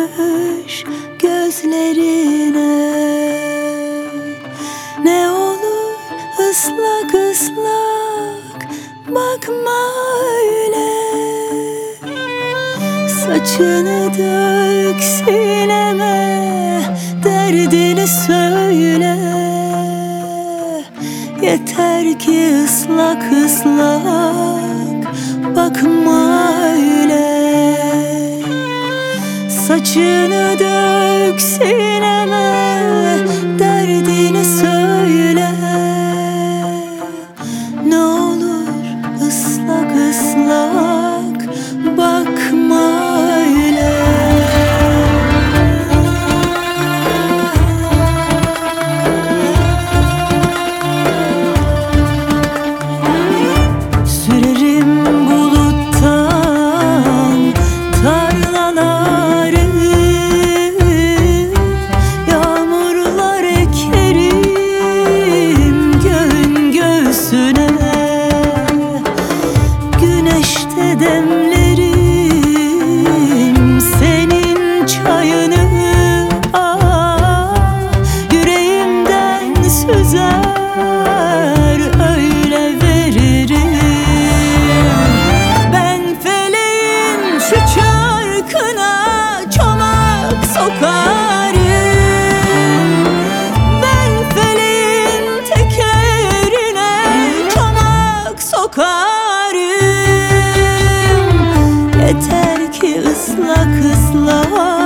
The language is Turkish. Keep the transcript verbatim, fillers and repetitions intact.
dönmüş gözlerine. Ne olur ıslak ıslak bakma öyle. Saçını dök sineme, derdini söyle. Yeter ki ıslak ıslak bakma öyle. Saçını dök sineme, derdini söyle. Ne olur ıslak ıslak bakma öyle. Sürerim buluttan tarlaları, yağmurlar ekerim göğün göğsüne. Güneşte demlerim senin çayını, ah, yüreğimden süzer öyle veririm. Ben feleğin şu çarkına çomak sokarım. Ben feleğin tekerine çomak sokarım. Yeter ki ıslak ıslak